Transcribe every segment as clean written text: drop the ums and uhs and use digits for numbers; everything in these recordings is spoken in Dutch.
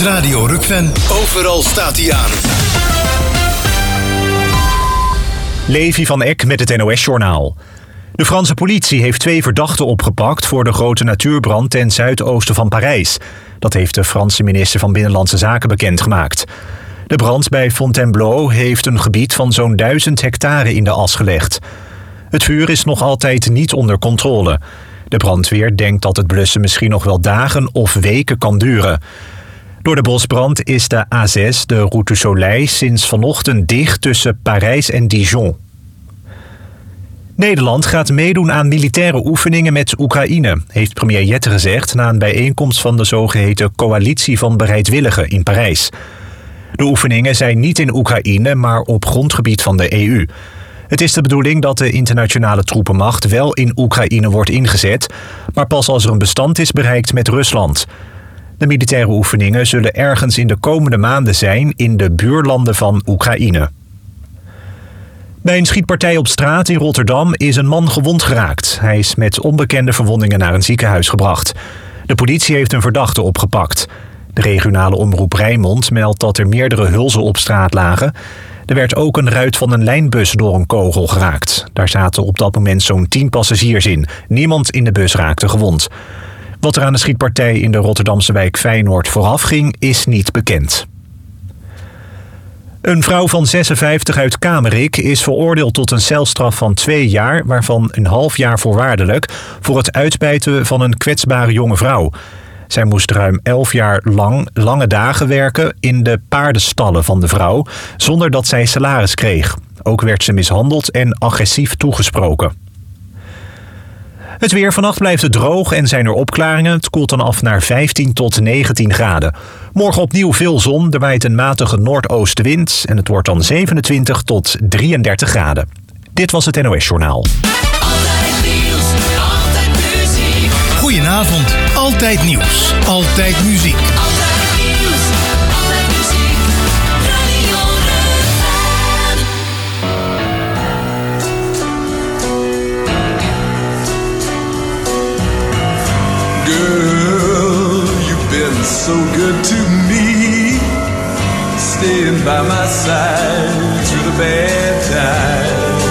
Radio Rock-fan. Overal staat hij aan. Levi van Eck met het NOS-journaal. De Franse politie heeft 2 verdachten opgepakt voor de grote natuurbrand ten zuidoosten van Parijs. Dat heeft de Franse minister van Binnenlandse Zaken bekendgemaakt. De brand bij Fontainebleau heeft een gebied van zo'n 1000 hectare in de as gelegd. Het vuur is nog altijd niet onder controle. De brandweer denkt dat het blussen misschien nog wel dagen of weken kan duren. Door de bosbrand is de A6, de Route du Soleil, sinds vanochtend dicht tussen Parijs en Dijon. Nederland gaat meedoen aan militaire oefeningen met Oekraïne, heeft premier Jette gezegd na een bijeenkomst van de zogeheten Coalitie van Bereidwilligen in Parijs. De oefeningen zijn niet in Oekraïne, maar op grondgebied van de EU. Het is de bedoeling dat de internationale troepenmacht wel in Oekraïne wordt ingezet, maar pas als er een bestand is bereikt met Rusland. De militaire oefeningen zullen ergens in de komende maanden zijn in de buurlanden van Oekraïne. Bij een schietpartij op straat in Rotterdam is een man gewond geraakt. Hij is met onbekende verwondingen naar een ziekenhuis gebracht. De politie heeft een verdachte opgepakt. De regionale omroep Rijnmond meldt dat er meerdere hulzen op straat lagen. Er werd ook een ruit van een lijnbus door een kogel geraakt. Daar zaten op dat moment zo'n 10 passagiers in. Niemand in de bus raakte gewond. Wat er aan de schietpartij in de Rotterdamse wijk Feyenoord vooraf ging, is niet bekend. Een vrouw van 56 uit Kamerik is veroordeeld tot een celstraf van 2 jaar... waarvan een half jaar voorwaardelijk voor het uitbuiten van een kwetsbare jonge vrouw. Zij moest ruim 11 jaar lang lange dagen werken in de paardenstallen van de vrouw, zonder dat zij salaris kreeg. Ook werd ze mishandeld en agressief toegesproken. Het weer: vannacht blijft het droog en zijn er opklaringen. Het koelt dan af naar 15 tot 19 graden. Morgen opnieuw veel zon, er waait een matige noordoostenwind en het wordt dan 27 tot 33 graden. Dit was het NOS-journaal. Altijd nieuws, altijd muziek. Goedenavond, altijd nieuws, altijd muziek. Altijd nieuws, altijd muziek. Radio Rock-fan. Girl, you've been so good to me, staying by my side through the bad times.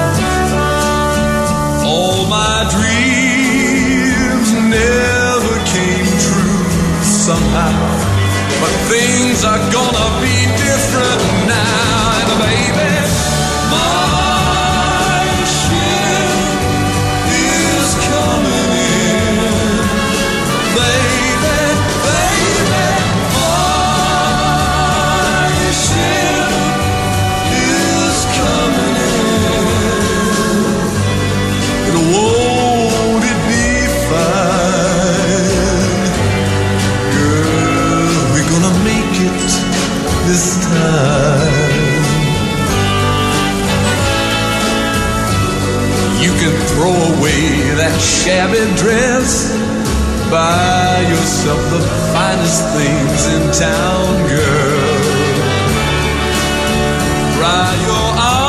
All my dreams never came true somehow, but things are gonna be different now. And baby, my ship is coming in. Baby, baby, my ship is coming in. And won't it be fine? Girl, we're gonna make it this time. You can throw away that shabby dress, buy yourself the finest things in town, girl. Dry your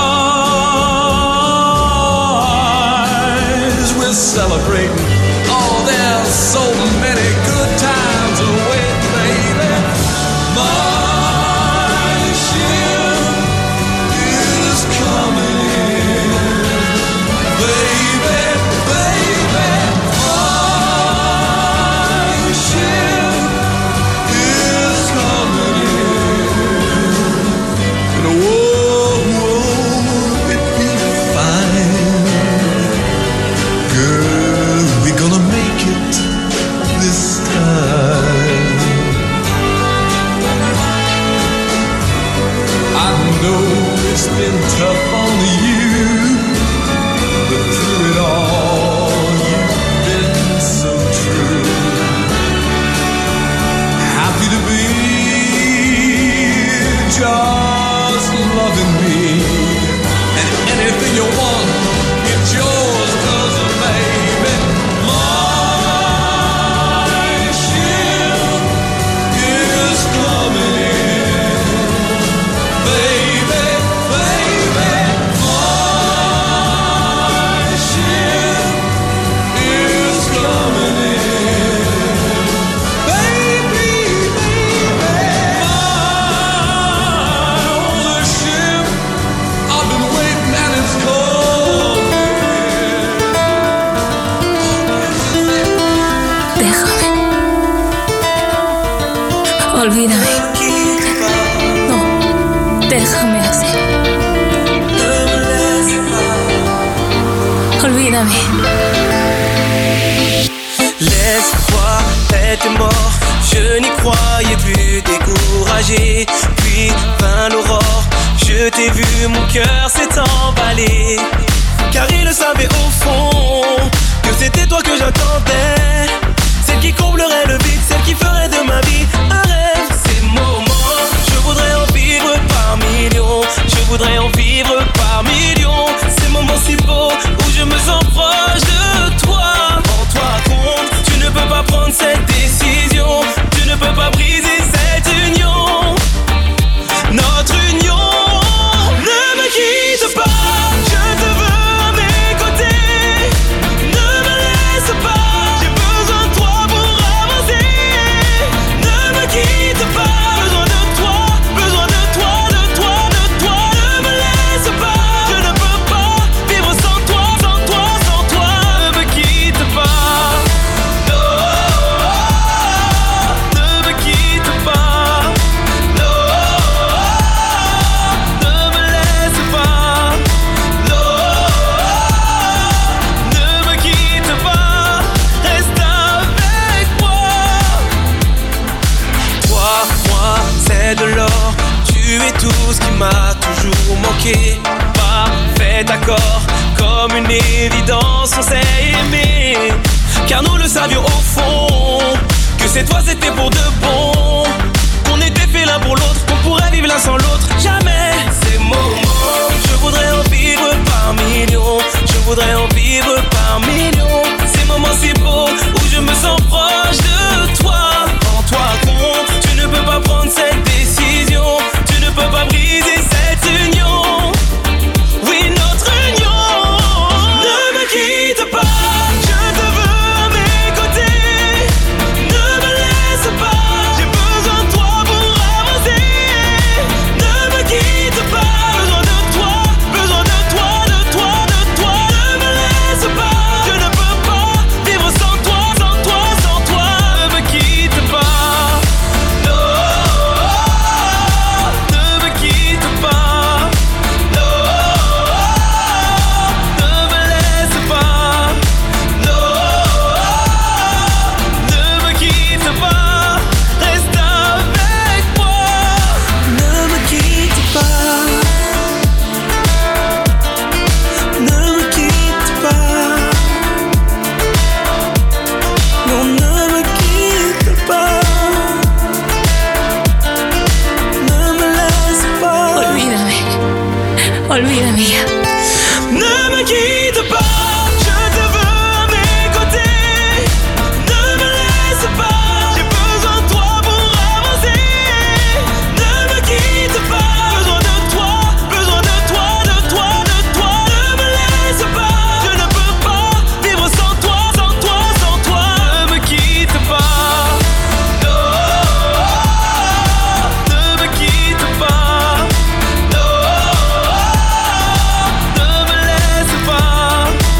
eyes, we're celebrating. Oh, there's so many good times away, baby. My ship is coming in. Baby, baby, my ship is coming in. And whoa, whoa, Olvídame. No, déjame así. Olvídame. Laisse-moi être mort, je n'y croyais plus, découragé. Puis vint l'aurore, je t'ai vu, mon cœur s'est emballé. Car il le savait au fond, que c'était toi que j'attendais. Celle qui comblerait le vide, celle qui ferait de ma vie un rêve. Ces moments, je voudrais en vivre par millions. Je voudrais en vivre par millions. Ces moments si beaux, où je me sens proche de toi. Rends-toi compte, tu ne peux pas prendre cette décision. Tu ne peux pas briser cette union. Notre union, ne me quitte pas. Je te veux à mes côtés. Ne me laisse pas. J'ai besoin de toi pour avancer. Ne me quitte pas. Besoin de toi, besoin de toi, de toi, de toi. Ne me laisse pas. Je ne peux pas vivre sans toi, sans toi, sans toi. Ne me quitte pas. Non, ne me quitte pas. Non, ne me laisse pas. Non, ne me quitte pas. Reste avec moi. Toi, moi, c'est de l'or. Tu es tout ce qui m'a toujours manqué. Parfait accord, comme une évidence, on s'est aimé. Car nous le savions au fond, que cette fois c'était pour de bon. Qu'on était fait l'un pour l'autre, qu'on pourrait vivre l'un sans l'autre. Jamais. Ces moments, je voudrais en vivre par millions. Je voudrais en vivre par millions. Ces moments si beaux, où je me sens proche de toi. Rends-toi compte, tu ne peux pas prendre cette décision. Tu ne peux pas briser cette union. Oui, notre union. Ne me quitte pas. Je te veux à mes côtés. Ne me laisse pas. J'ai besoin de toi pour avancer. Ne me quitte pas. Besoin de toi, besoin de toi, de toi, de toi. Ne me laisse pas. Je ne peux pas vivre sans toi, sans toi, sans toi. Ne me quitte pas. Non, ne me quitte pas. Non, ne me laisse pas. Non, ne me quitte pas. Reste avec moi. Ne me quitte pas. Ne me quitte pas. Non, ne me quitte pas. Ne me laisse pas. Olvídame. Olvídame ya. Ne me quitte pas. Je te veux à mes côtés. Ne me laisse pas. J'ai besoin de toi pour avancer. Ne me quitte pas. Besoin de toi, besoin de toi, de toi, de toi. Ne me laisse pas. Je ne peux pas vivre sans toi, sans toi, sans toi. Ne me quitte pas. Non, ne me quitte pas. Non, ne me laisse pas.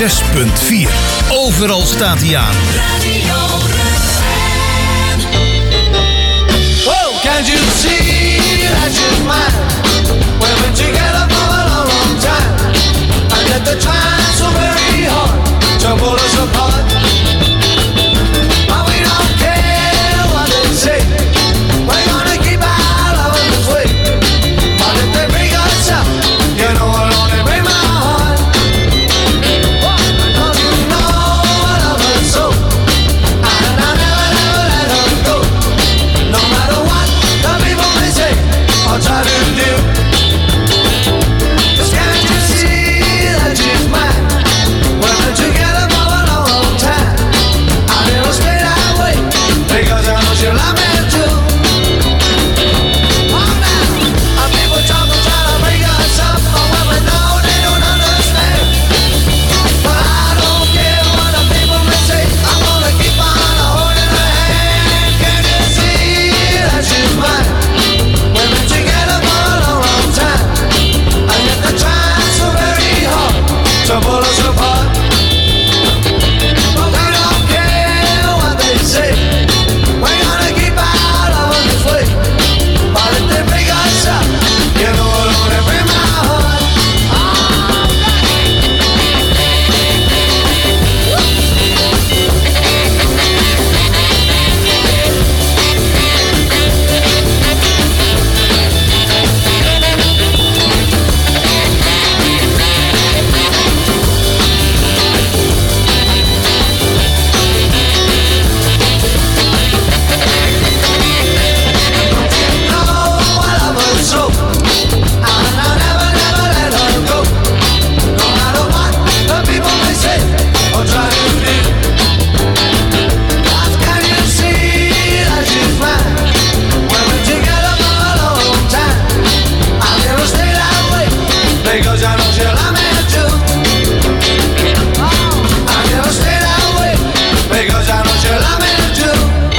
106.4. Overal staat hij aan. Radio Run. Oh, can't you see that she's mine? We've been together for a long, long time. And yet the time's so very hard to pull us apart. But we don't care what they say. We're gonna keep our love this way. But if they break us up, you know it'll only break my heart. Don't you know I love her so? And I'll never, never let her go. No matter what the people may say or try to do. 'Cause can't you see that she's mine? We've been together for a long, long time. I never stay that way because I know she love me too. Oh, now, people talk and try to break us up, but when we know they don't understand. But I don't care what the people may say. I'm gonna keep on holding her hand. Can't you see that she's mine? We've been together for a long, long time. And yet the time's so very hard to pull us apart. But we don't care what they say. We're gonna keep our love this way. But if they break us up, you know it'll only break my heart. Because I know she'll love me too. I never stay that way. Because I know she'll love me too.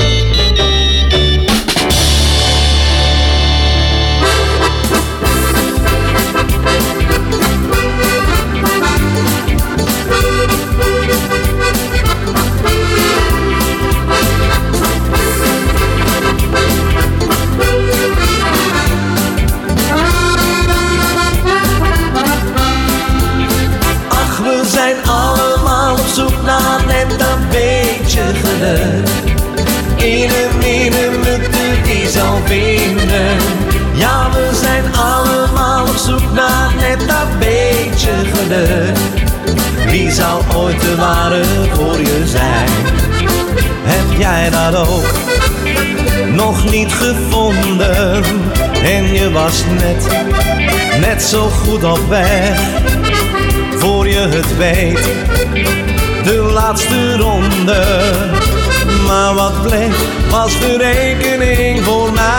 Ach, we zijn allemaal op zoek naar net een beetje geluk. Ene moeten die zal vinden. Ja, we zijn allemaal op zoek naar net een beetje geluk. Wie zal ooit de ware voor je zijn? Heb jij dat ook nog niet gevonden? En je was net zo goed op weg. Voor je het weet, de laatste ronde. Maar wat bleef, was de rekening voor mij.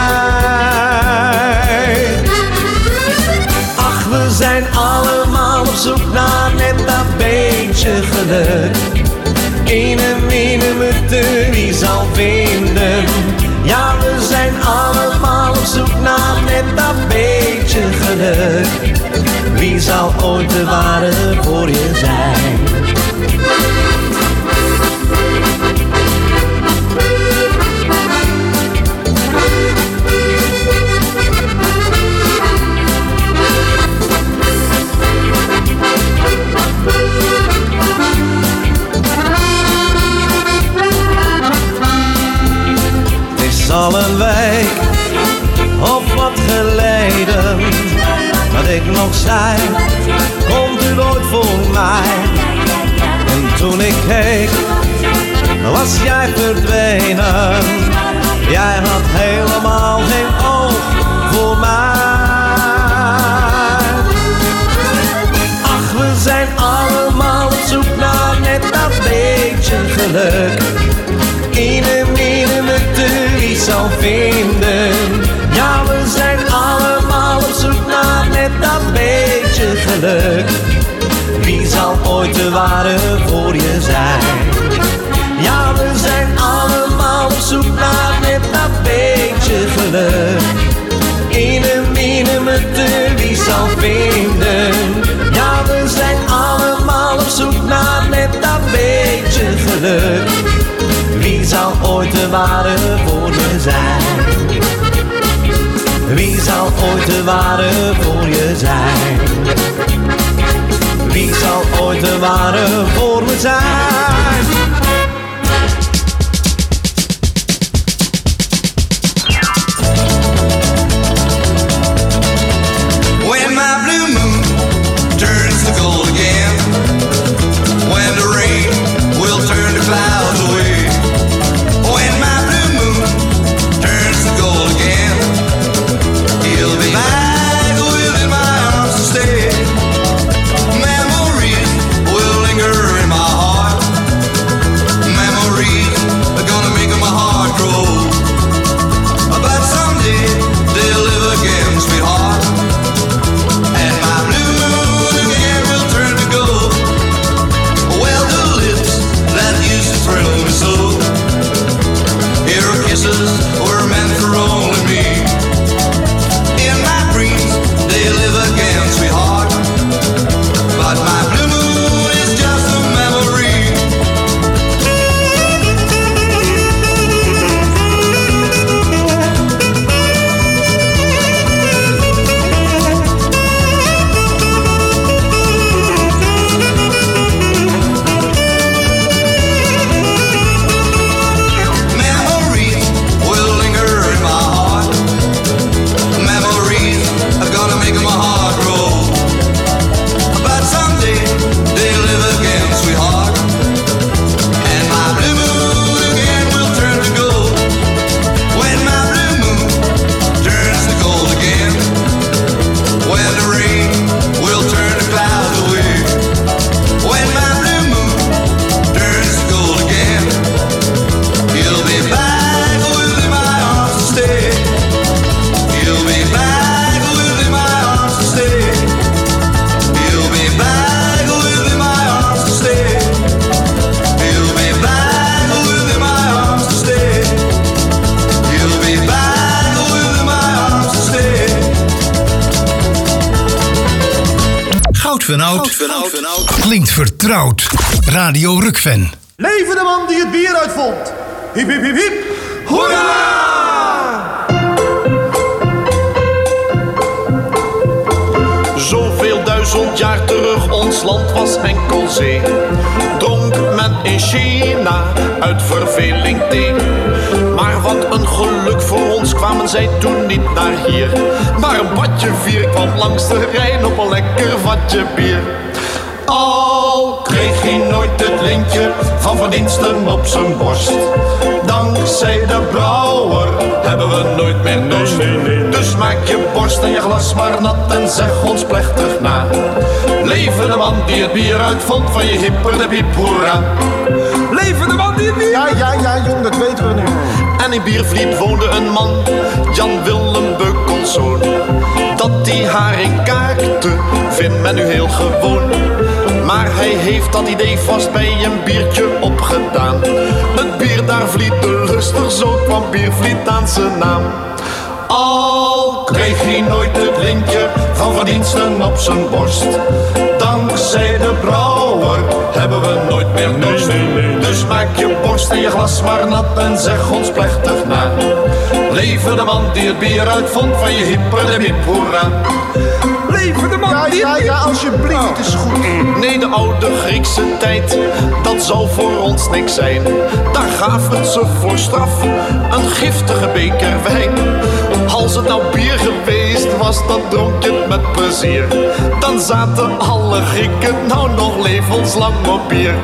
Ach, we zijn allemaal op zoek naar net dat beetje geluk. Ene moeten wie zal vinden. Ja, we zijn allemaal op zoek naar net dat beetje geluk. Wie zal ooit de ware voor je zijn? Het is al een week of wat geleden dat ik nog zei, komt u nooit voor mij. En toen ik keek, was jij verdwenen. Jij had helemaal geen oog voor mij. Ach, we zijn allemaal op zoek naar net dat beetje geluk. Ene moeten wie zal vinden. Ja, we zijn allemaal op zoek naar net dat beetje geluk. Wie zal ooit de ware voor je zijn? Ja, we zijn allemaal op zoek naar net dat beetje geluk. Ene moeten wie zal vinden. Ja, we zijn allemaal op zoek naar natuurlijk. Wie zal ooit de ware voor je zijn? Wie zal ooit de ware voor je zijn? Wie zal ooit de ware voor me zijn? When my blue moon turns to gold again, when the rain will turn the clouds away, when my blue moon turns to gold again, he'll be back within my arms to stay. Memories will linger in my heart. Memories are gonna make my heart grow. But someday they'll live again, sweetheart. And my blue moon again will turn to gold. Well, the lips that used to thrill me so, your kisses were meant for only me. In my dreams they live again, sweetheart. But my blue moon is just a memory. Memories will linger in my heart. Memories are gonna make my heart grow. But someday they live again, sweetheart. And my blue moon again will turn to gold. When my blue moon turns to gold again, when the rain will turn the clouds away, when my blue moon turns to gold again, he'll be back within my arms to stay. He'll be back within my arms to stay. He'll be back within my arms to stay. He'll be back within my arms to stay. He'll be back within my arms to stay. Goud van Oud klinkt vertrouwd. Radio Rukven. Leven de man die het bier uitvond. Hip, hip, hip, hip. Hoera! Zoveel duizend jaar terug, ons land was enkel zee. Dronk men in China uit verveling thee. Maar wat een geluk voor ons kwamen zij toen niet naar hier. Maar een badje vier kwam langs de Rijn op een lekker vatje bier. Al kreeg hij nooit het lintje van verdiensten op zijn borst. Dankzij de brouwer hebben we nooit meer dorst. Dus maak je borst en je glas maar nat en zeg ons plechtig na. Leven de man die het bier uitvond van je hipper de piep, hoera. Leven de man die het bier... Ja, jong, dat weten we nu. En in Biervliet woonde een man, Jan Willem Beukelszoon. Dat die haring kaakte, vindt men nu heel gewoon. Maar hij heeft dat idee vast bij een biertje opgedaan. Het bier daar vliet de luster, zo kwam Biervliet aan zijn naam. Al kreeg hij nooit het lintje van verdiensten op zijn borst. Dankzij de brouwer hebben we nooit meer dorst. Dus maak je borst en je glas maar nat en zeg ons plechtig na. Leven de man die het bier uitvond van je hipper de hip, hoera. Leven de man die het bier... Ja, alsjeblieft, het is goed. Nee, de oude Griekse tijd, dat zal voor ons niks zijn. Daar gaven ze voor straf een giftige beker wijn. Als het nou bier geweest was, dan dronk je het met plezier. Dan zaten alle Grieken nou nog levenslang op bier.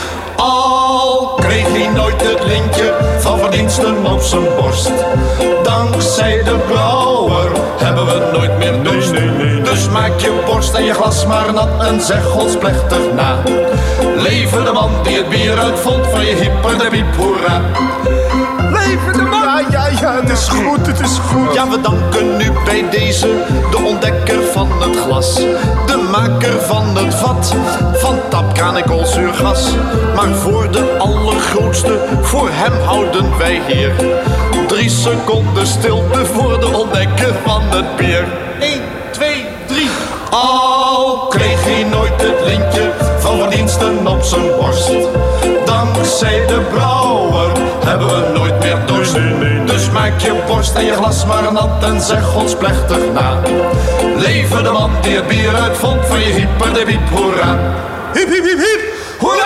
Al kreeg hij nooit het lintje van verdiensten op zijn borst. Dankzij de brouwer hebben we nooit meer dorst. Dus maak je borst en je glas maar nat en zeg ons plechtig na. Leven de man die het bier uitvond van je hipper de piep, hoera. Leven de man! Ja, het is goed, het is goed. Ja, we danken nu bij deze de ontdekker van het glas. De maker van het vat van tapkraan en koolzuurgas. Maar voor de allergrootste, voor hem houden wij hier 3 seconden stilte voor de ontdekker van het bier. 1, 2, 3. Al kreeg hij nooit het lintje van verdiensten op zijn borst. Dan zei de brouwer, hebben we nooit meer dorst. Dus maak je borst en je glas maar nat en zeg ons plechtig na. Leven de man die het bier uitvond, van je hyper de wiep, hoera. Hiep, hiep, hiep, hiep. Hoera!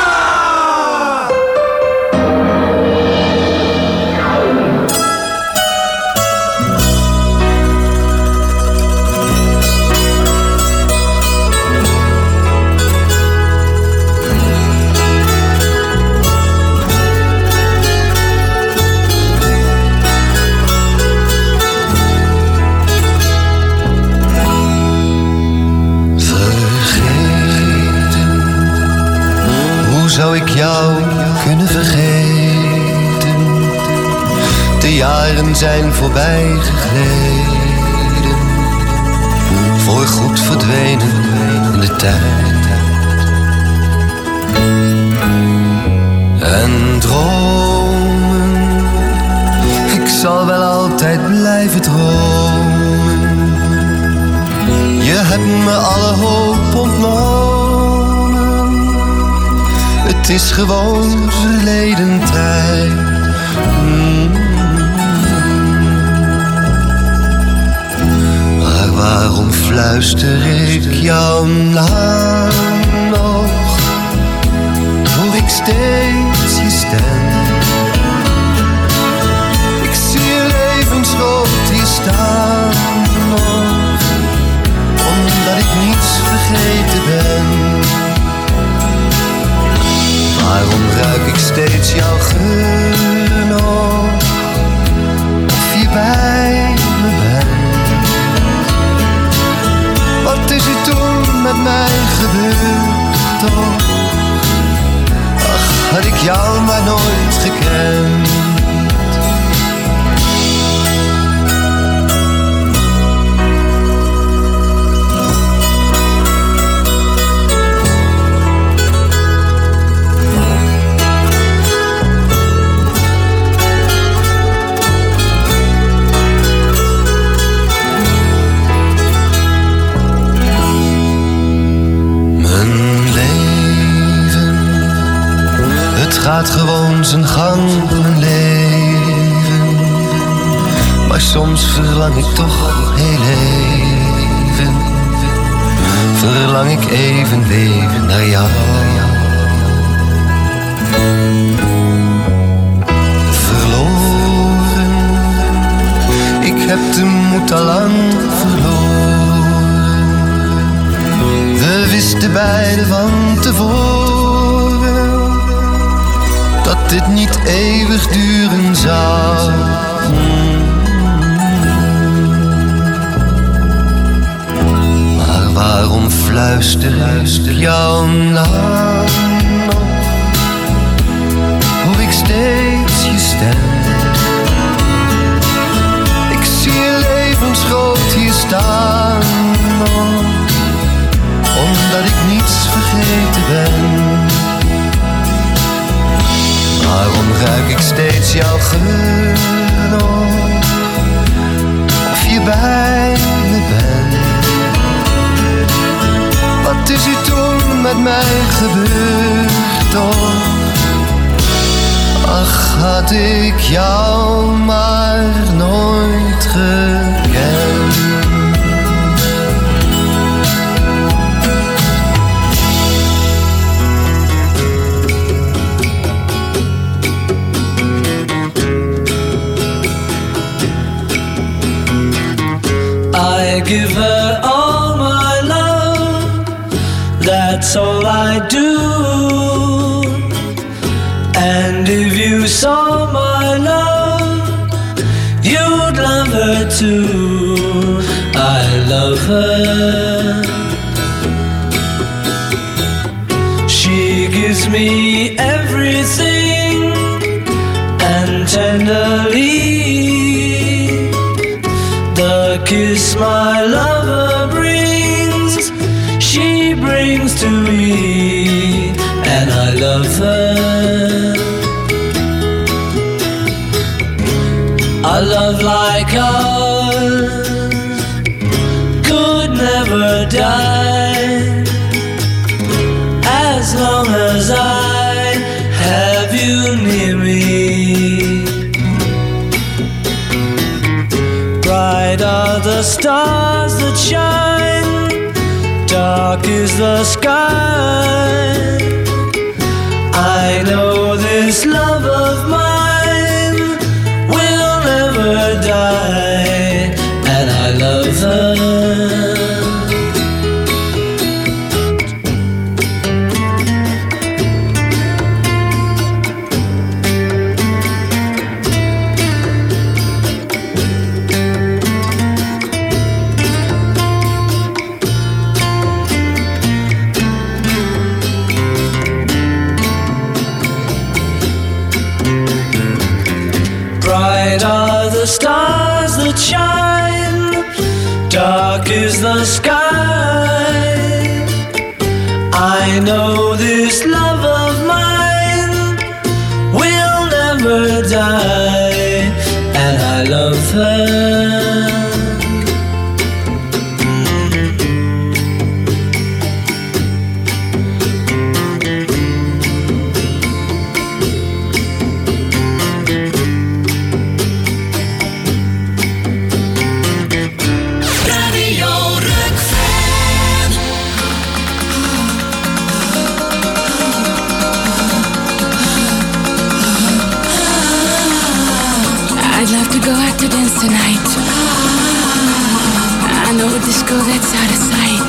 Zou ik jou kunnen vergeten? De jaren zijn voorbij gegleden, voorgoed verdwenen in de tijd. En dromen, ik zal wel altijd blijven dromen. Je hebt me alle hoop ontnomen. Het is gewoon verleden tijd. Maar waarom fluister ik jouw naam nog? Hoor ik steeds je stem. Ik zie je levensrood hier staan nog, omdat ik niets vergeten ben. Waarom ruik ik steeds jouw geur nog, of je bij me bent? Wat is er toen met mij gebeurd toch? Ach, had ik jou maar nooit gekend. Gaat gewoon zijn gang, mijn leven. Maar soms verlang ik toch heel even. Verlang ik even weer naar jou. Verloren, ik heb de moed al lang verloren. We wisten beiden van tevoren dat dit niet eeuwig duren zou. Maar waarom fluister ik jouw naam nog? Hoor ik steeds je stem. Ik zie je levensgroot hier staan nog, omdat ik niets vergeten ben. Waarom ruik ik steeds jouw geur nog, of je bij me bent? Wat is er toen met mij gebeurd toch? Ach, had ik jou maar nooit gekend. I give her all my love, that's all I do. And if you saw my love, you'd love her too. I love her. She gives me everything, and tenderly the kiss my lover brings, she brings to me, and I love her. A love like ours could never die, as long as I have you near me. Bright are the stars that shine, dark is the sky. I know this love of mine will never die, and I love her. Bright are the stars that shine, dark is the sky. I know this love of mine will never die, and I love her. Go out to dance tonight. I know a disco that's out of sight.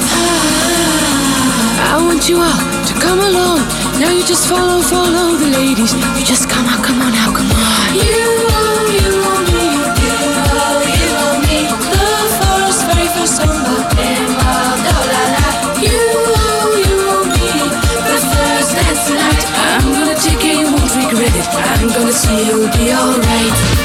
I want you all to come along. Now you just follow the ladies. You just come on now, come on. You want me, you want me. The very first samba. You want me, the first dance tonight. I'm gonna take it, you won't regret it. I'm gonna see you'll be alright.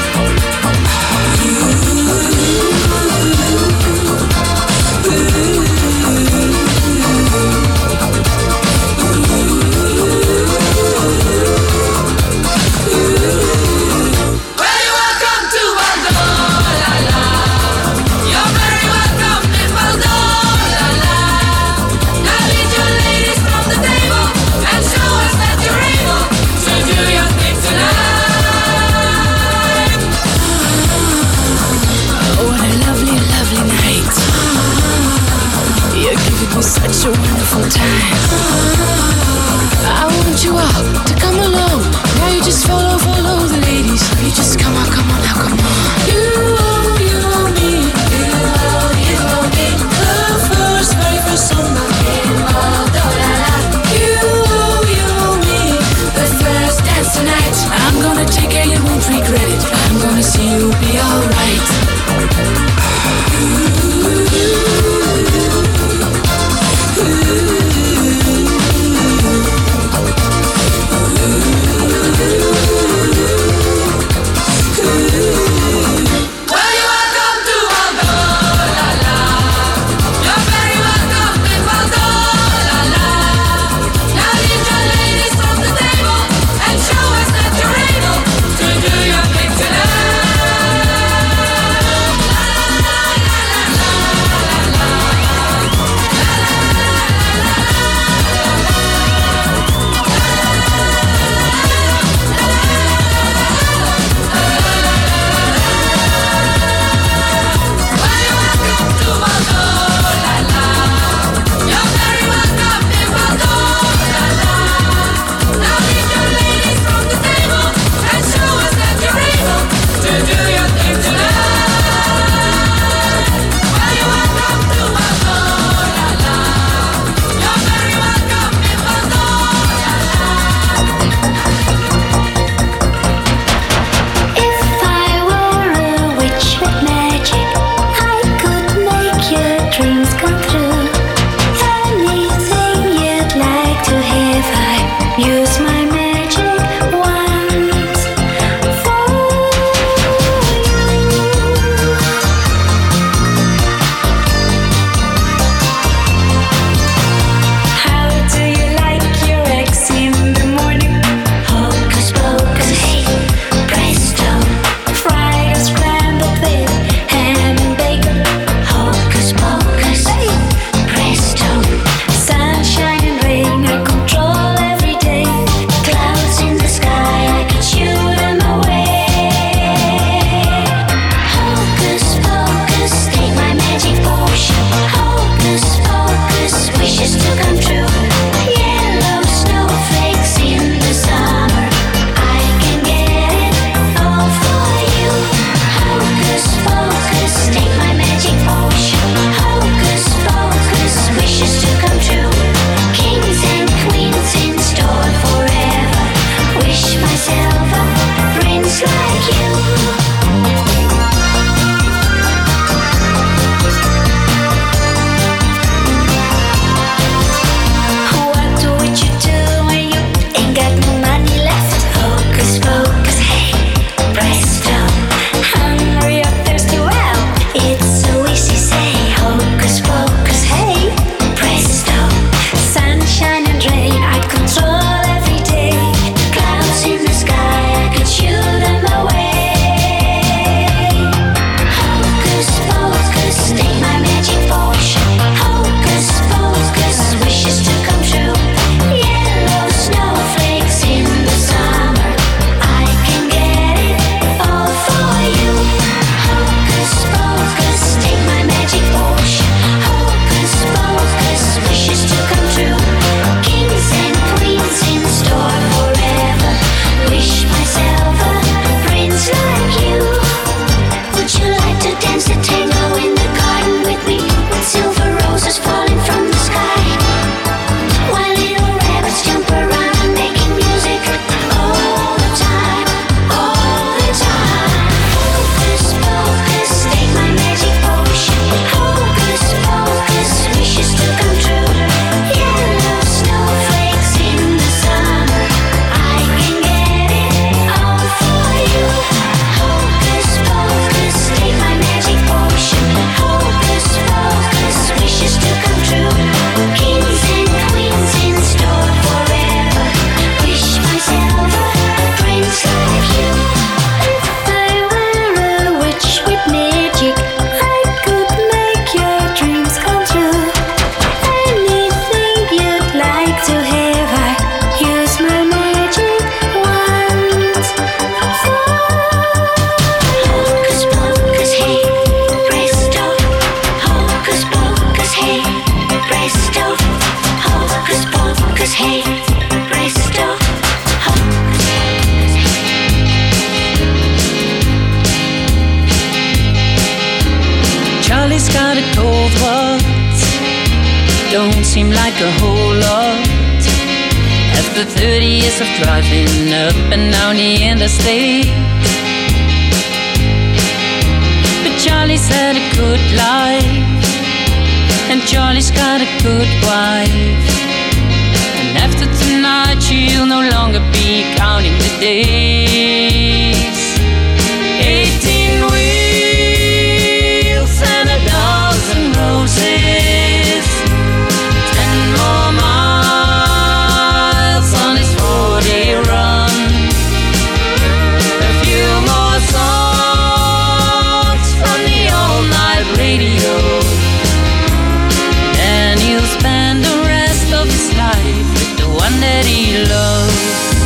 like a whole lot. After 30 years of driving up and down the interstate, but Charlie's had a good life, and Charlie's got a good wife. And after tonight she'll no longer be counting the days. 18 wheels and a dozen roses, 10 more miles on his 4-day run, a few more songs from the all-night radio, and he'll spend the rest of his life with the one that he loves.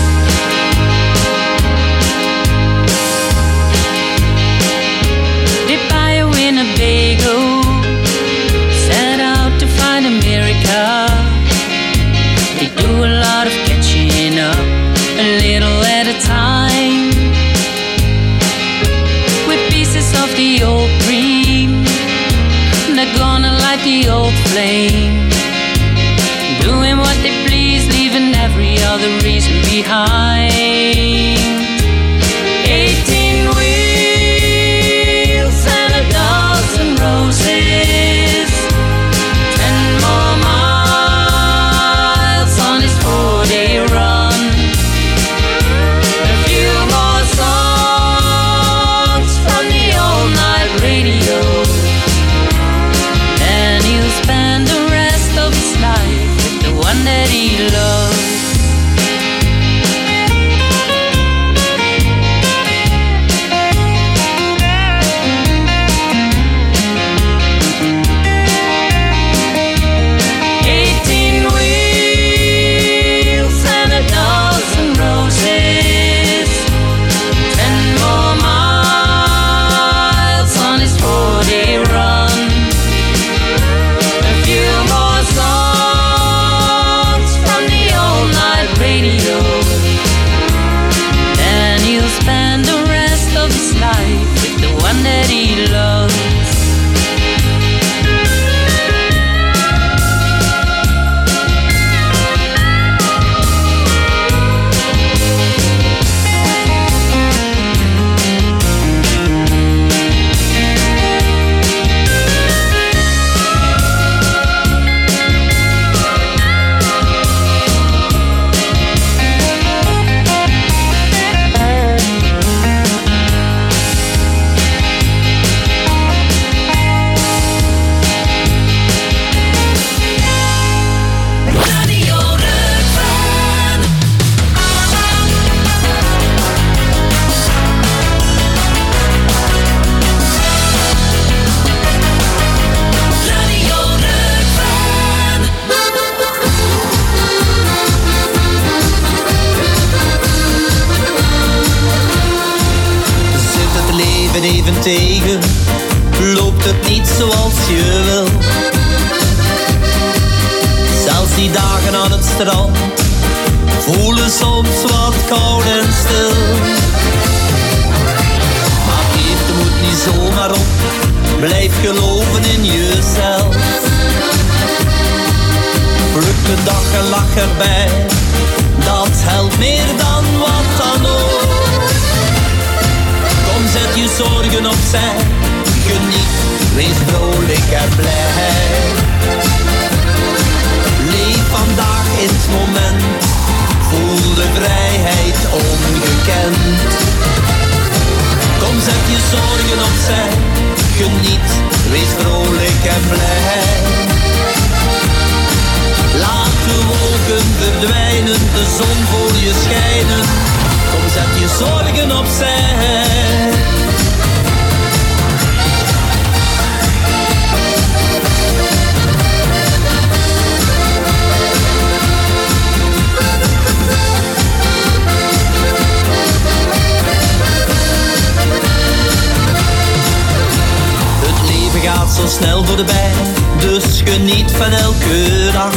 They buy a Winnebago, set out to find America. They do a lot of catching up, a little at a time, with pieces of the old dream. They're gonna light the old flame, doing what they please, leaving every other reason behind. 18 wheels and a dozen roses, 10 more miles on his 4-day run, a few more songs from the all-night radio, and he'll spend the rest of his life with the one that he loves. That he loves. Even tegen, loopt het niet zoals je wil. Zelfs die dagen aan het strand voelen soms wat koud en stil. Maar geef de moed niet zomaar op, blijf geloven in jezelf. Pluk de dag en lach erbij, dat helpt meer dan wat dan ook. Kom, zet je zorgen opzij, geniet, wees vrolijk en blij. Leef vandaag in het moment, voel de vrijheid ongekend. Kom, zet je zorgen opzij, geniet, wees vrolijk en blij. Laat de wolken verdwijnen, de zon voor je schijnen. Kom, zet je zorgen opzij. Het leven gaat zo snel voorbij, dus geniet van elke dag.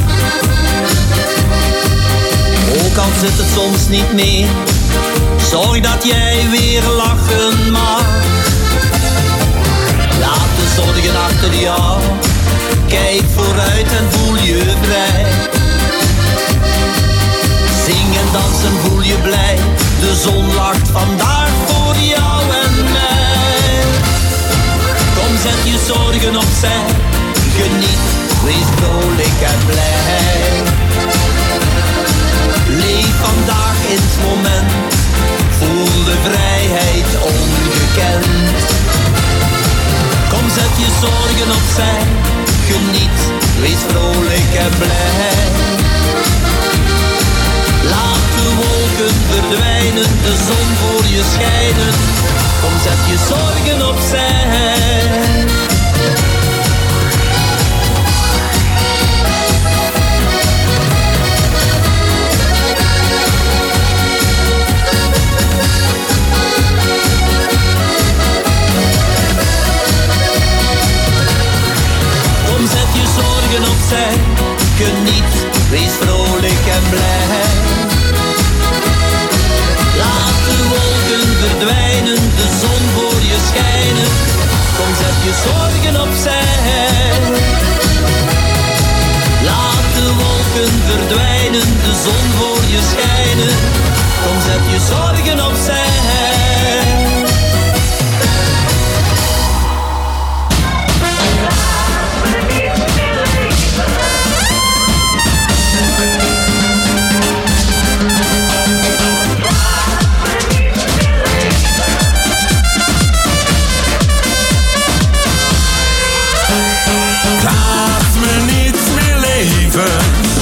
Ook al zit het soms niet meer, zorg dat jij weer lachen mag. Laat de zorgen achter jou, Kijk vooruit en voel je vrij. Zing en dans en voel je blij. De zon lacht vandaag voor jou en mij. Kom, zet je zorgen opzij. Geniet, wees vrolijk en blij. Leef vandaag in het moment. Voel de vrijheid ongekend. Kom, zet je zorgen opzij. Geniet, wees vrolijk en blij. Laat de wolken verdwijnen, de zon voor je schijnen. Kom, zet je zorgen opzij. Kom, zet je zorgen opzij. Geniet, wees vrolijk en blij. Laat de wolken verdwijnen, de zon voor je schijnen. Kom, zet je zorgen opzij. Laat de wolken verdwijnen, de zon voor je schijnen. Kom, zet je zorgen opzij. Laat me niet meer leven.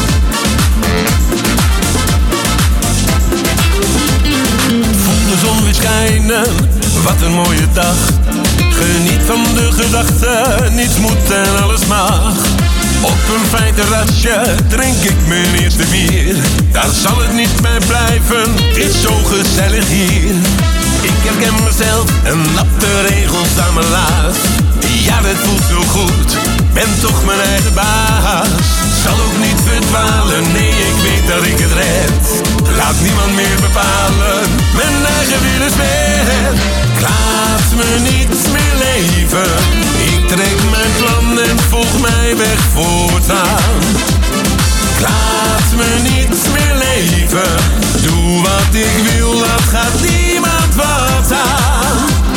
Voel de zon weer schijnen, wat een mooie dag. Geniet van de gedachte, niets moet en alles mag. Op een fijn terrasje drink ik mijn eerste bier. Daar zal het niet bij blijven, het is zo gezellig hier. Ik herken mezelf en lap de regels aan mijn laars. Ja, dat voelt zo goed, ben toch mijn eigen baas. Zal ook niet verdwalen, nee, ik weet dat ik het red. Laat niemand meer bepalen, mijn eigen wil is wet. Laat me niet meer leven, ik trek mijn plan en volg mijn weg voortaan. Laat me niet meer leven, doe wat ik wil, dat gaat niemand wat aan.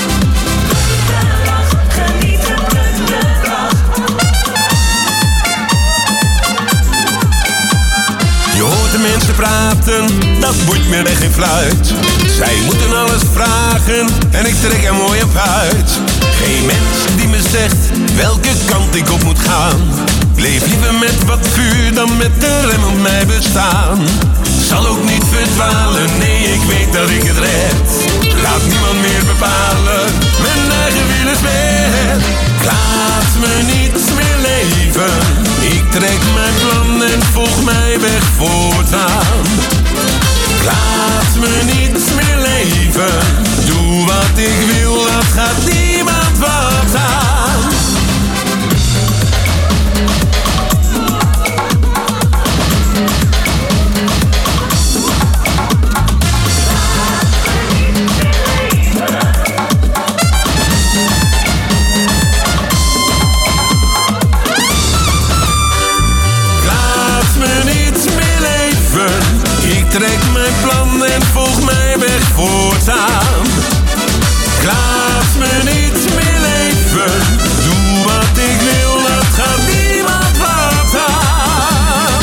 Je hoort de mensen praten, dat boeit me echt geen fluit. Zij moeten alles vragen en ik trek er mooi op uit. Geen mens die me zegt welke kant ik op moet gaan. Leef liever met wat vuur dan met de rem op mijn bestaan. Zal ook niet verdwalen, nee, ik weet dat ik het red. Laat niemand meer bepalen, mijn eigen wil is wet. Laat me niet meer leven, ik trek mijn plan en volg mijn weg voortaan. Laat me niet meer leven, doe wat ik wil, dat gaat niemand wat aan. Ik trek mijn plan en volg mijn weg voortaan. Laat me niet meer leven, doe wat ik wil, dat gaat niemand wat aan.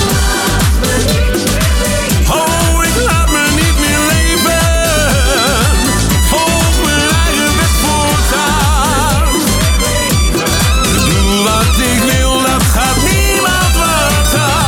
Oh, ik laat me niet meer leven, volg mijn eigen weg voortaan. Doe wat ik wil, dat gaat niemand wat aan.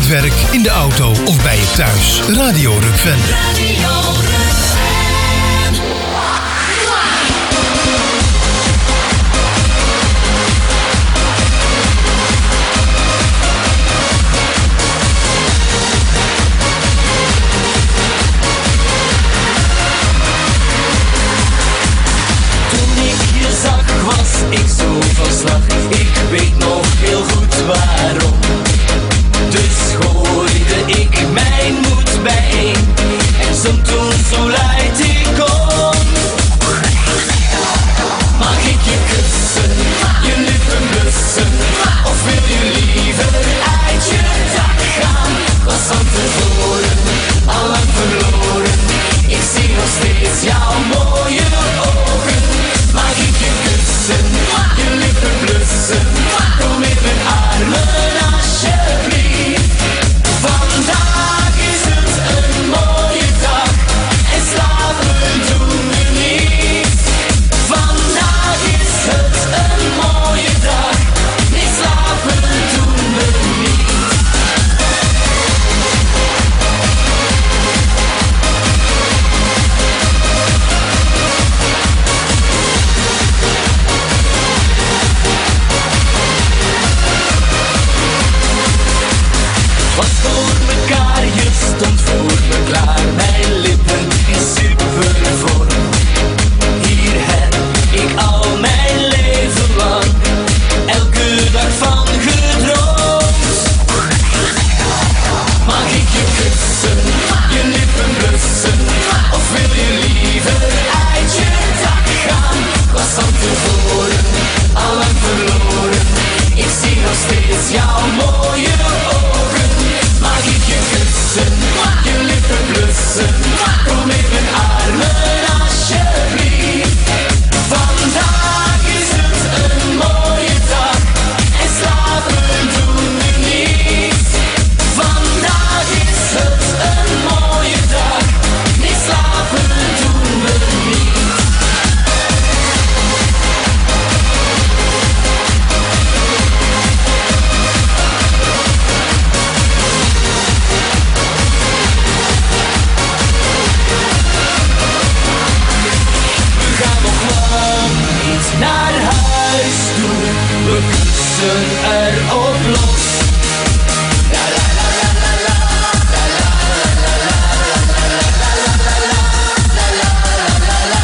het werk, in de auto of bij je thuis. Radio Rukvende. Ik zo van slag, ik weet nog heel goed waarom. Dus gooide ik mijn moed bijeen en zong toen zo luid ik kon. Mag ik je kussen, je lippen blussen, of wil je liever uit je dak gaan? Was van tevoren, al lang verloren, ik zie nog steeds jouw mooie ogen. Mag ik je kussen, je lippen blussen, kom in mijn armen alsjeblieft. Vandaag is het een mooie dag en slapen doen we niet. Vandaag is het een mooie dag, nee slapen doen we niet. Was voor mekaar, je stond voor me klaar. Mijn lippen in supervorm. Hier heb ik al mijn leven lang elke dag van gedroomd. Mag ik je kussen, je lippen blussen, of wil je liever uit je dak gaan? Was van tevoren, al lang verloren, ik zie nog steeds jouw mooie ogen. Mag ik je kussen, je lippen blussen, kom in mijn armen alsjeblieft. Vandaag is het een mooie dag en slapen doen we niet. Vandaag is het een mooie dag, nee slapen doen we niet. Naar huis toe, we kussen erop los. La la la la la la, la la la la la la la.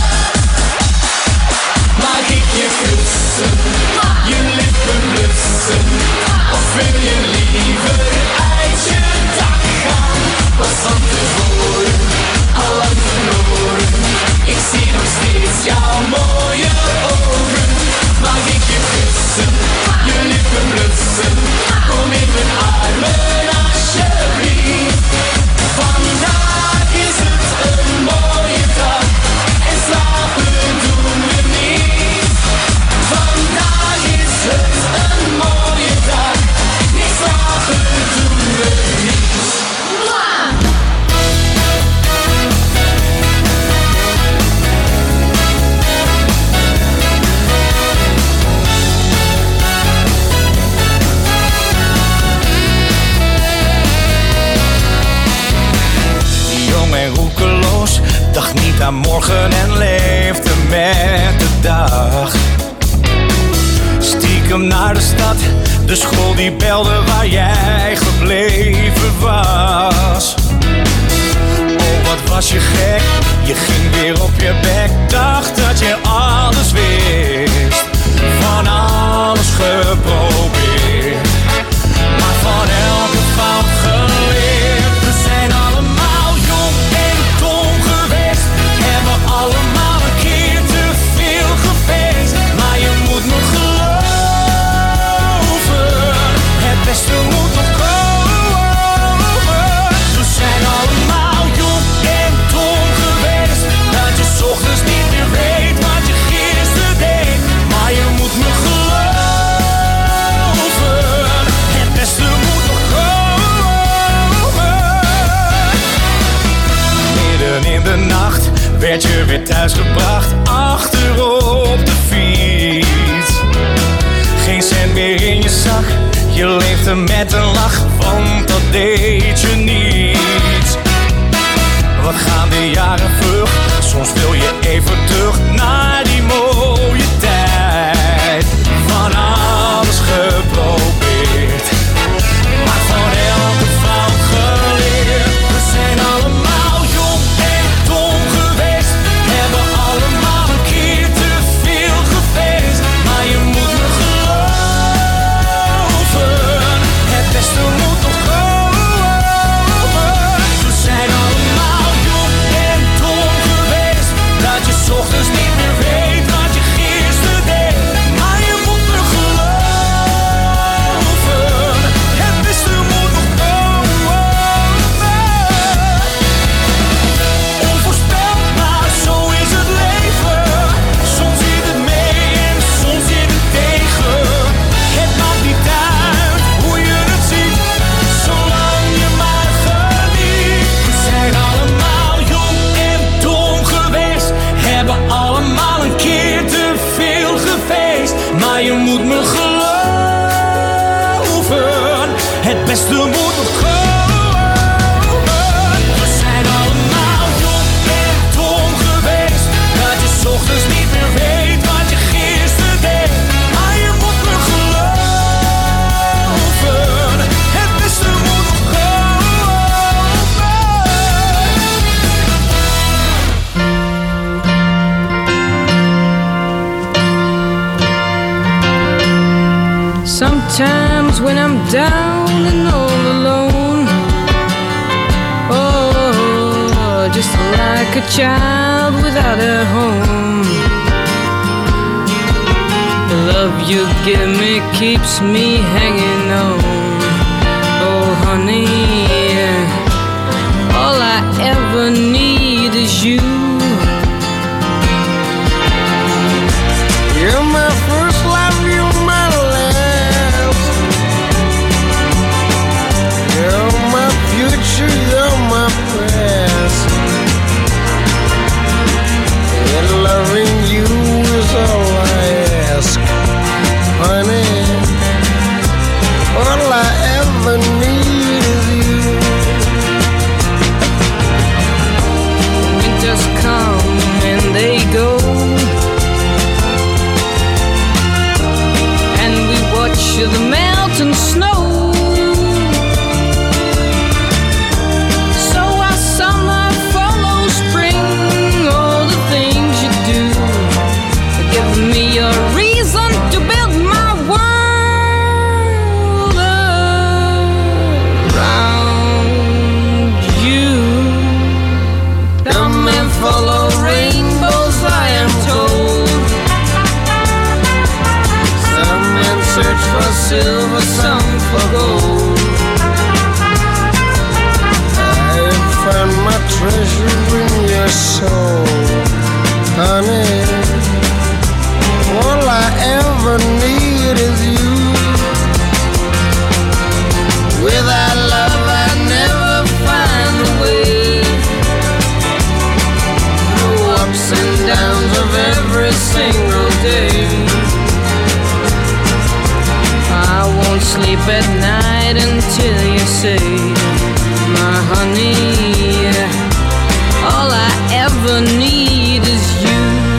Mag ik je kussen, je lippen blussen, of wil je liever uit je dak gaan? Was van tevoren, al lang verloren, ik zie nog steeds jouw mooie ogen. Mag ik je kussen, je lippen blussen, kom in mijn armen alsjeblieft. Vandaag is het een mooie dag en slapen doen we niet. Vandaag is het een mooie dag, nee slapen doen we niet. Jong en roekeloos, dacht niet aan morgen en leefde met de dag. Stiekem naar de stad, de school die belde waar jij gebleven was. Oh, wat was je gek, je ging weer op je bek. Dacht dat je alles wist, van alles geprobeerd, maar van elke fout geleerd. We zijn allemaal jong en dom geweest, hebben allemaal een keer te veel gefeest. Maar je moet nog geloven, het beste moet nog komen. We zijn allemaal jong en dom geweest, dat je 's ochtends niet meer weet wat je gisteren deed. Maar je moet nog geloven, het beste moet nog komen. Midden in de nacht werd je weer thuisgebracht, achterop de fiets. Geen cent meer in je zak, je leefde met een lach, want dat deed je niets. Wat gaan de jaren vlug, soms wil je even terug naar die mooie tijd. Van alles geprobeerd, maar van elke fout geleerd. We zijn allemaal jong en dom geweest, hebben allemaal een keer te veel gefeest. Maar je moet me geloven, het beste moet nog komen. We zijn allemaal jong en dom geweest, dat je 's ochtends niet meer weet wat je gisteren deed. Maar je moet me geloven, het beste moet nog komen. Onvoorspelbaar, zo is het leven. Soms zit het mee en soms zit het tegen. Het maakt niet uit hoe je het ziet, zolang je maar geniet. We zijn allemaal jong en dom geweest, hebben allemaal een keer te veel gefeest. Maar je moet me geloven, het beste moet nog komen. We zijn allemaal jong en dom geweest, dat je 's ochtends niet meer weet wat je gisteren deed. Maar je moet me geloven, het beste moet nog Sometimes when I'm down and all alone, oh, just like a child without a home. The love you give me keeps me hanging on. Oh, honey, all I ever need is you. You're my first love, you're my last. You're my future, you're my past. And loving you is all I ask, honey. All I ever need is you. Winters come and they go, and we watch the mountain snow. So our summer follows spring, all the things you do give me a reason to build my world around you. Come and follow rainbows, I am told. Some men search for silver, some for gold. I found my treasure in your soul, honey. All I ever need is you. Without love I never find a way. The ups and downs of every single day. I won't sleep at night until you say, my honey, all I ever need is you.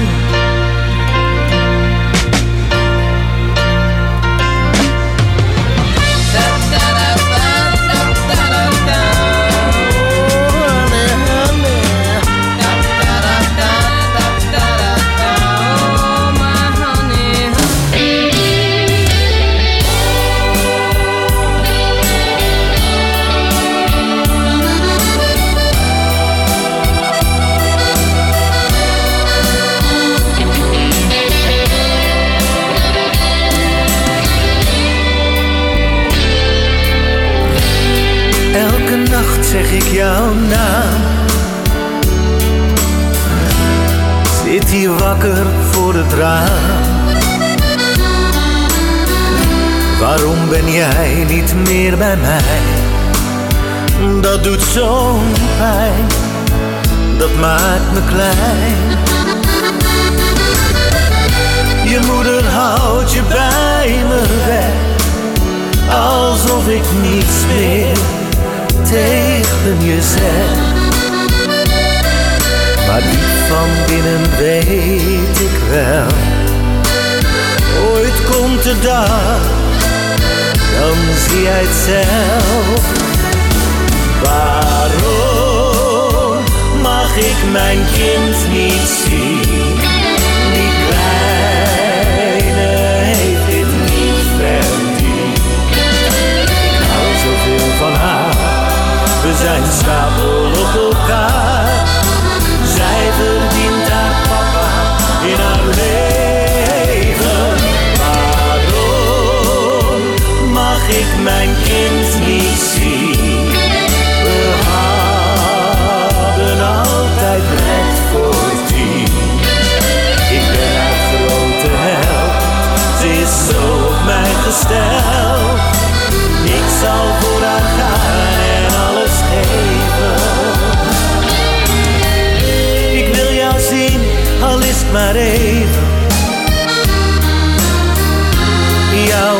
Elke nacht zeg ik jouw naam. Zit hier wakker voor het raam. Waarom ben jij niet meer bij mij? Dat doet zo'n pijn, dat maakt me klein. Je moeder houdt je bij me weg, alsof ik niets meer tegen je zeg. Maar diep van binnen weet ik wel, ooit komt de dag, dan zie jij het zelf. Waarom mag ik mijn kind niet zien? Die kleine heeft dit niet verdiend. Ik hou zoveel van haar, we zijn stapel op elkaar. Zij verdient haar papa in haar leven. Waarom mag ik mijn kind niet zien? We hadden altijd recht voor 10. Ik ben haar grote held, ze is zo op mij gesteld. Ik zal voor haar gaan en alles geven. Ik wil jou zien, al is het maar één